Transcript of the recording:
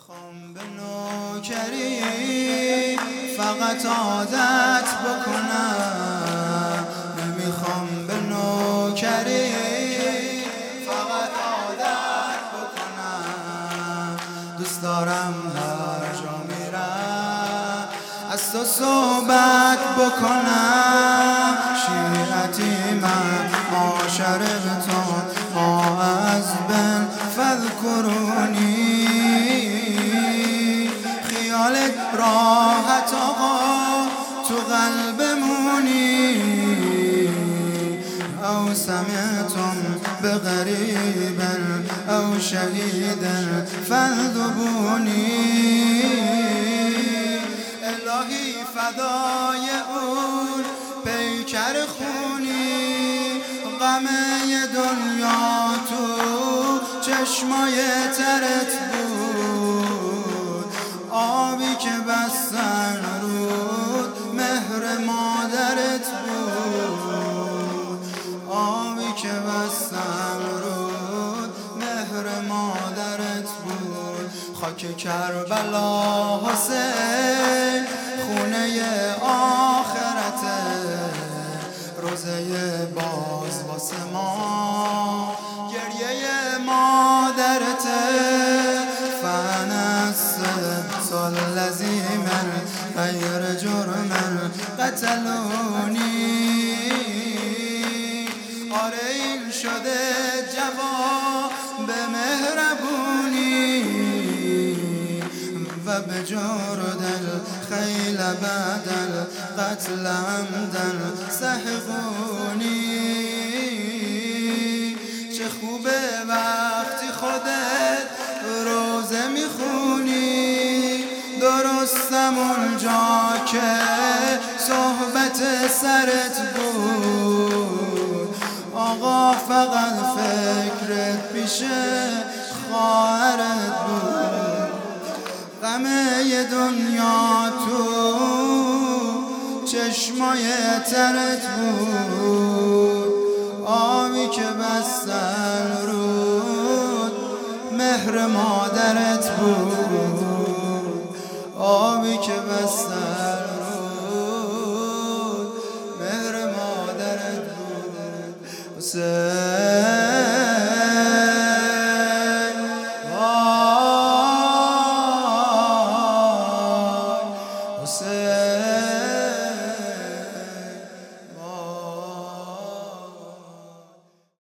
نمیخوام به نوکری فقط عادت بکنم، نمیخوام به نوکری فقط عادت بکنم. دوست دارم هر جا میرم از تو صحبت بکنم. شیعتی من معاشرتون ما از بن فذکرونی. خیالت راحت آقا تو قلبمونی. او سمعتم بغریب او شهید فاذبونی. الهی فدای اون پیکر خونی، غم دنیا تو چشمای ترت بود. آبی که بستن رود مهر مادرت بود. آبی که بستن رود مهر مادرت بود. خاک کربلا حسین خونه آخرته، روزه باز واسه ما گریه مادرته. فنسبت الذی من غیر جرم قتلونی. آره این شده جواب مهربونی و به جرد الخیل بعد القتل عمدا سحقونی. چه خوبه وقتی خودت روزه میخونی، درستم اونجا که صحبت سرت بود. آقا فقط فکرت پیش خواهرت بود. غم دنیا تو چشمای ترت بود. آبی که بستن رود مهر مادرت بود. آبی که بستن رود مهر مادرت بود.